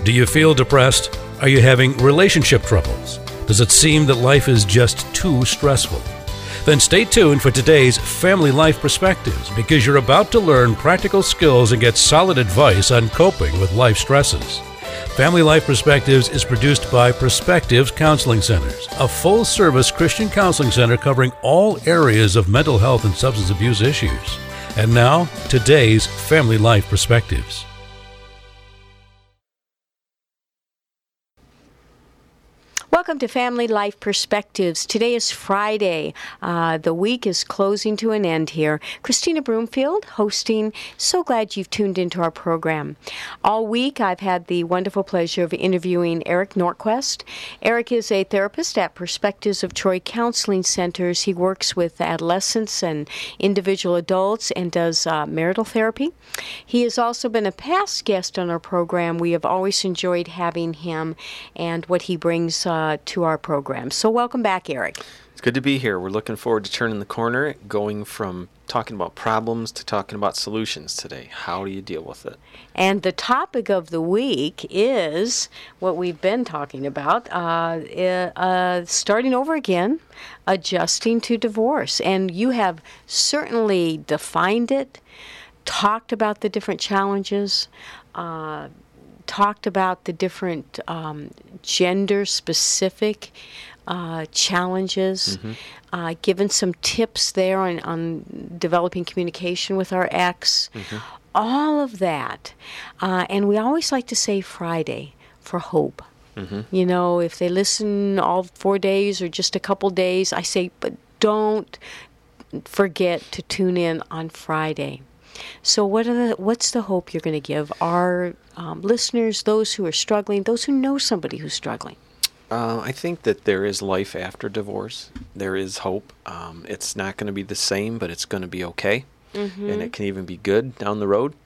Do you feel depressed? Are you having relationship troubles? Does it seem that life is just too stressful? Then stay tuned for today's Family Life Perspectives, because you're about to learn practical skills and get solid advice on coping with life stresses. Family Life Perspectives is produced by Perspectives Counseling Centers, a full-service Christian counseling center covering all areas of mental health and substance abuse issues. And now, today's Family Life Perspectives. Welcome to Family Life Perspectives. Today is Friday. The week is closing to an end here. Christina Broomfield hosting. So glad you've tuned into our program. All week I've had the wonderful pleasure of interviewing Eric Norquist. Eric is a therapist at Perspectives of Troy Counseling Centers. He works with adolescents and individual adults and does marital therapy. He has also been a past guest on our program. We have always enjoyed having him and what he brings to our program. So welcome back, Eric. It's good to be here. We're looking forward to turning the corner, going from talking about problems to talking about solutions today. How do you deal with it? And the topic of the week is what we've been talking about, starting over again, adjusting to divorce. And you have certainly defined it, talked about the different challenges, talked about the different gender-specific challenges, given some tips there on developing communication with our ex, all of that. And we always like to say Friday for hope. You know, if they listen all 4 days or just a couple days, I say, but don't forget to tune in on Friday. So what's the hope you're going to give our listeners, those who are struggling, those who know somebody who's struggling? I think that there is life after divorce. There is hope. It's not going to be the same, but it's going to be okay. And it can even be good down the road.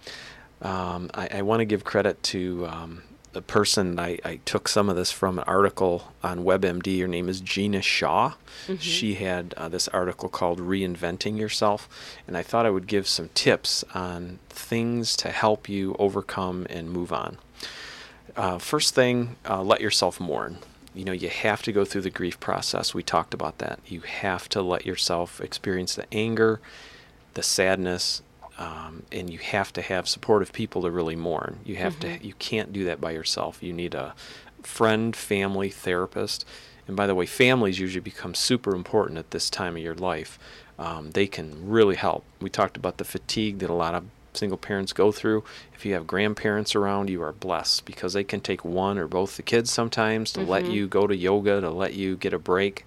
I want to give credit to the person. I took some of this from an article on WebMD. Her name is Gina Shaw. She had this article called Reinventing Yourself, and I thought I would give some tips on things to help you overcome and move on. First thing, let yourself mourn. You know, you have to go through the grief process. We talked about that. You have to let yourself experience the anger, the sadness, and you have to have supportive people to really mourn. You have to. You can't do that by yourself. You need a friend, family, therapist. And by the way, families usually become super important at this time of your life. They can really help. We talked about the fatigue that a lot of single parents go through. If you have grandparents around, you are blessed because they can take one or both the kids sometimes to let you go to yoga, to let you get a break.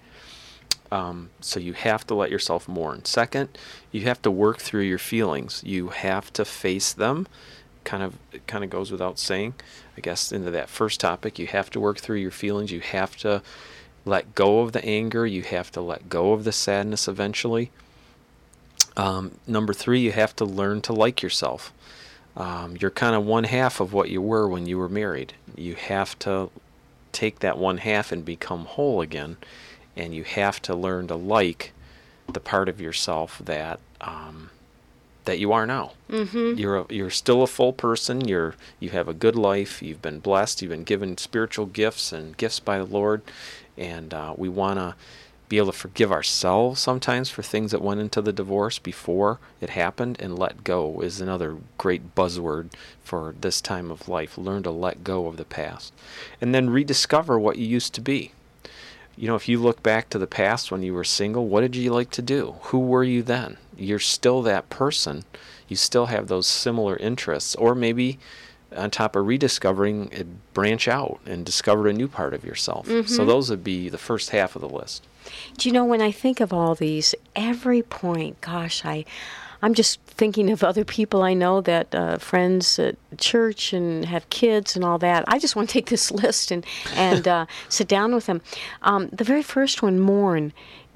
So you have to let yourself mourn. Second, you have to work through your feelings. You have to face them. It kind of goes without saying. I guess into that first topic, you have to work through your feelings. You have to let go of the anger. You have to let go of the sadness eventually. Number 3, you have to learn to like yourself. You're kind of one half of what you were when you were married. You have to take that one half and become whole again. And you have to learn to like the part of yourself that you are now. You're still a full person. You have a good life. You've been blessed. You've been given spiritual gifts and gifts by the Lord. And we want to be able to forgive ourselves sometimes for things that went into the divorce before it happened. And let go is another great buzzword for this time of life. Learn to let go of the past. And then rediscover what you used to be. You know, if you look back to the past when you were single, what did you like to do? Who were you then? You're still that person. You still have those similar interests. Or maybe on top of rediscovering, branch out and discover a new part of yourself. So those would be the first half of the list. Do you know, when I think of all these, every point, gosh, I'm just thinking of other people I know that friends at church and have kids and all that. I just want to take this list and sit down with them. The very first one, mourn.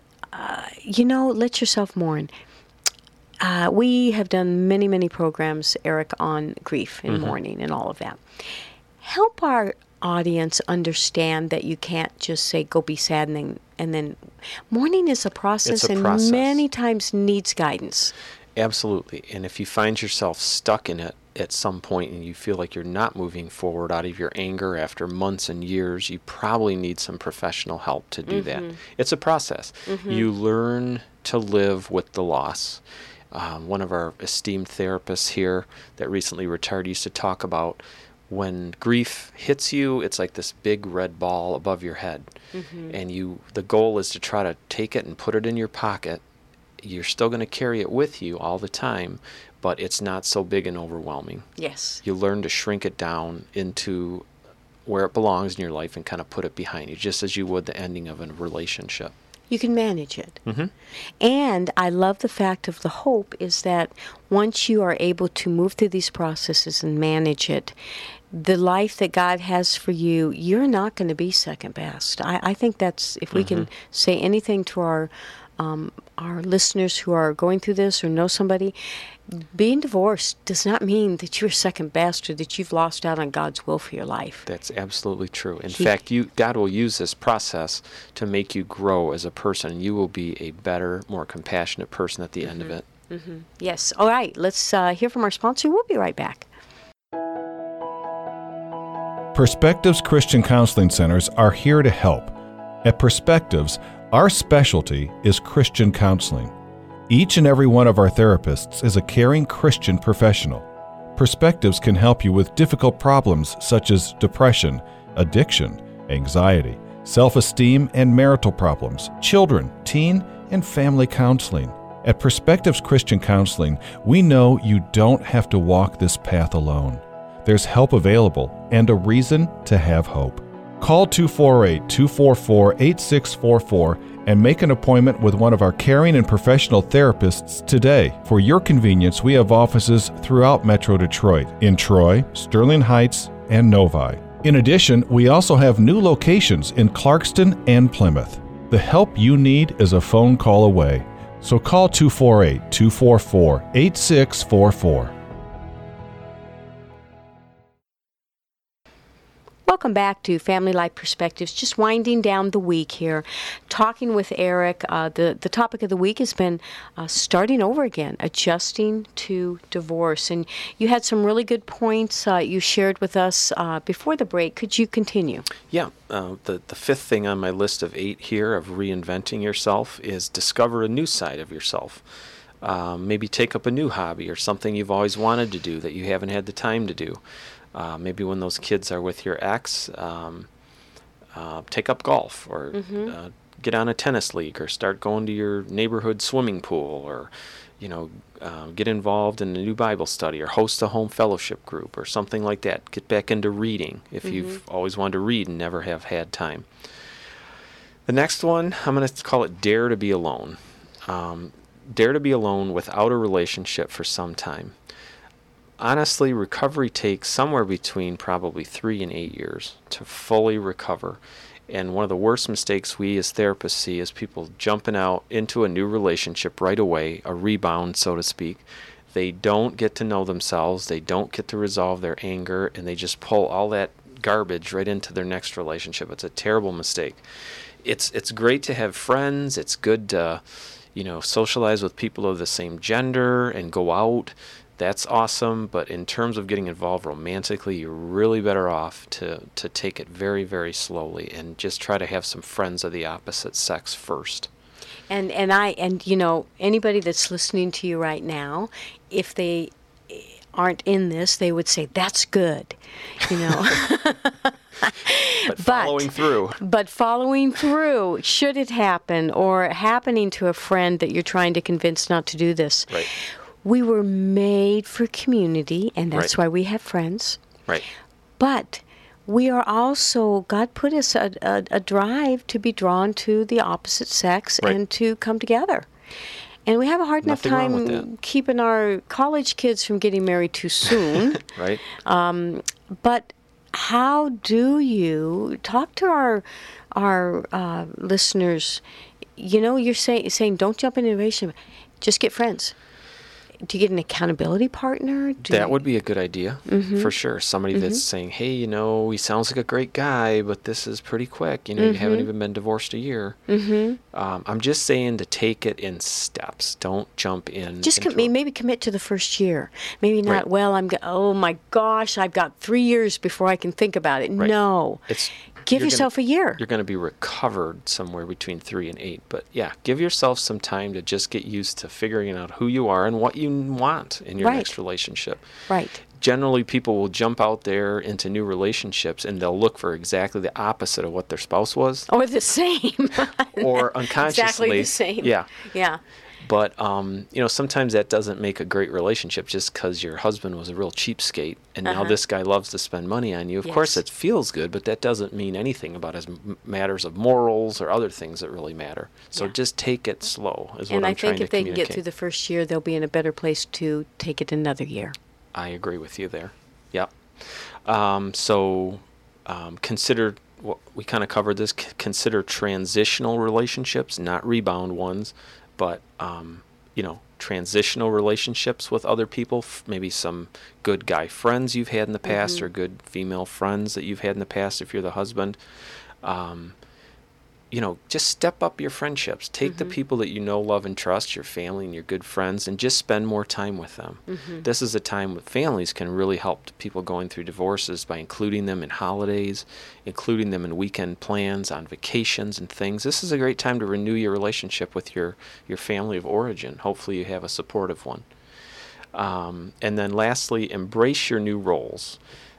Let yourself mourn. We have done many, many programs, Eric, on grief and mourning and all of that. Help our audience understand that you can't just say, go be sad, and then mourning is a process. It's a process. And many times needs guidance. Absolutely. And if you find yourself stuck in it, at some point and you feel like you're not moving forward out of your anger after months and years, you probably need some professional help to do that. It's a process. You learn to live with the loss. One of our esteemed therapists here that recently retired used to talk about when grief hits you, it's like this big red ball above your head. And the goal is to try to take it and put it in your pocket. You're still going to carry it with you all the time, but it's not so big and overwhelming. Yes. You learn to shrink it down into where it belongs in your life and kind of put it behind you, just as you would the ending of a relationship. You can manage it. And I love the fact of the hope is that once you are able to move through these processes and manage it, the life that God has for you, you're not going to be second best. I think that's, if we can say anything to our listeners who are going through this or know somebody, being divorced does not mean that you're second best or that you've lost out on God's will for your life. That's absolutely true. In fact, God will use this process to make you grow as a person. You will be a better, more compassionate person at the end of it. Yes. All right. Let's hear from our sponsor. We'll be right back. Perspectives Christian Counseling Centers are here to help. At Perspectives, our specialty is Christian counseling. Each and every one of our therapists is a caring Christian professional. Perspectives can help you with difficult problems such as depression, addiction, anxiety, self-esteem, and marital problems, children, teen, and family counseling. At Perspectives Christian Counseling, we know you don't have to walk this path alone. There's help available and a reason to have hope. Call 248-244-8644 and make an appointment with one of our caring and professional therapists today. For your convenience, we have offices throughout Metro Detroit, in Troy, Sterling Heights, and Novi. In addition, we also have new locations in Clarkston and Plymouth. The help you need is a phone call away. So call 248-244-8644. Welcome back to Family Life Perspectives. Just winding down the week here, talking with Eric. The topic of the week has been starting over again, adjusting to divorce. And you had some really good points you shared with us before the break. Could you continue? Yeah. The fifth thing on my list of 8 here of reinventing yourself is discover a new side of yourself. Maybe take up a new hobby or something you've always wanted to do that you haven't had the time to do. Maybe when those kids are with your ex, take up golf or get on a tennis league or start going to your neighborhood swimming pool or, get involved in a new Bible study or host a home fellowship group or something like that. Get back into reading if you've always wanted to read and never have had time. The next one, I'm going to call it Dare to Be Alone. Dare to be alone without a relationship for some time. Honestly, recovery takes somewhere between probably 3 and 8 years to fully recover. And one of the worst mistakes we as therapists see is people jumping out into a new relationship right away, a rebound, so to speak. They don't get to know themselves, they don't get to resolve their anger, and they just pull all that garbage right into their next relationship. It's a terrible mistake. It's great to have friends. It's good to, socialize with people of the same gender and go out. That's awesome, but in terms of getting involved romantically, you're really better off to take it very, very slowly and just try to have some friends of the opposite sex first. And anybody that's listening to you right now, if they aren't in this, they would say, that's good, But following through. But following through, should it happen, or happening to a friend that you're trying to convince not to do this. Right. We were made for community, and that's why we have friends. Right. But we are also, God put us a drive to be drawn to the opposite sex and to come together. And we have a hard enough time keeping our college kids from getting married too soon. Right. But how do you talk to our listeners? You're saying don't jump into a relationship, just get friends. Do you get an accountability partner? That would be a good idea, for sure. Somebody that's saying, hey, he sounds like a great guy, but this is pretty quick. You haven't even been divorced a year. I'm just saying to take it in steps. Don't jump in. Just maybe commit to the first year. Maybe not, oh my gosh, I've got 3 years before I can think about it. Right. No. Give yourself a year. You're going to be recovered somewhere between 3 and 8. But yeah, give yourself some time to just get used to figuring out who you are and what you want in your next relationship. Right. Generally, people will jump out there into new relationships and they'll look for exactly the opposite of what their spouse was. Or the same. Or unconsciously. Exactly the same. Yeah. Yeah. But, sometimes that doesn't make a great relationship just because your husband was a real cheapskate and now this guy loves to spend money on you. Of course, it feels good, but that doesn't mean anything about his matters of morals or other things that really matter. So just take it slow is what I'm trying to communicate. And I think if they can get through the first year, they'll be in a better place to take it another year. I agree with you there. Yeah. Consider, we kind of covered this, consider transitional relationships, not rebound ones. But, transitional relationships with other people, maybe some good guy friends you've had in the past or good female friends that you've had in the past if you're the husband. Just step up your friendships. Take the people that you know, love, and trust, your family and your good friends, and just spend more time with them. This is a time when families can really help people going through divorces by including them in holidays, including them in weekend plans, on vacations and things. This is a great time to renew your relationship with your family of origin. Hopefully you have a supportive one. And then lastly, embrace your new roles.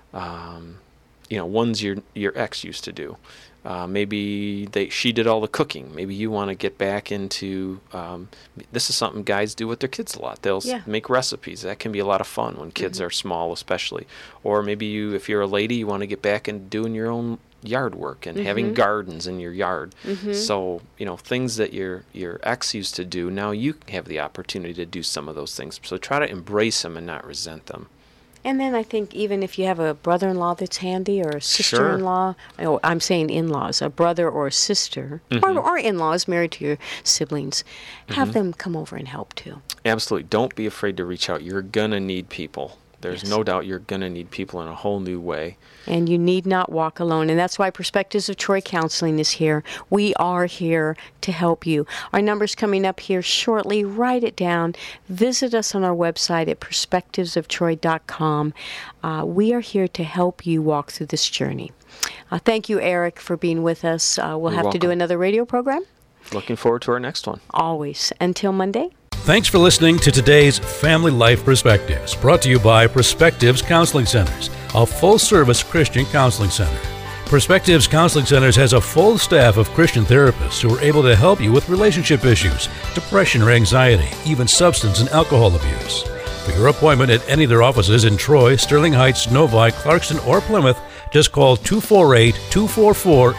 Ones your ex used to do. Maybe she did all the cooking. Maybe you want to get back into, this is something guys do with their kids a lot. They'll make recipes. That can be a lot of fun when kids are small especially. Or maybe if you're a lady, you want to get back into doing your own yard work and having gardens in your yard. So, things that your ex used to do, now you have the opportunity to do some of those things. So try to embrace them and not resent them. And then I think even if you have a brother-in-law that's handy or a sister-in-law, I'm saying in-laws, a brother or a sister, or in-laws married to your siblings, have them come over and help too. Absolutely. Don't be afraid to reach out. You're going to need people. There's no doubt you're going to need people in a whole new way. And you need not walk alone. And that's why Perspectives of Troy Counseling is here. We are here to help you. Our number's coming up here shortly. Write it down. Visit us on our website at perspectivesoftroy.com. We are here to help you walk through this journey. Thank you, Eric, for being with us. We'll have to do another radio program. Looking forward to our next one. Always. Until Monday. Thanks for listening to today's Family Life Perspectives, brought to you by Perspectives Counseling Centers, a full-service Christian counseling center. Perspectives Counseling Centers has a full staff of Christian therapists who are able to help you with relationship issues, depression or anxiety, even substance and alcohol abuse. For your appointment at any of their offices in Troy, Sterling Heights, Novi, Clarkston, or Plymouth, just call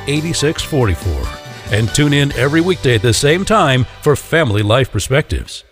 248-244-8644. And tune in every weekday at the same time for Family Life Perspectives.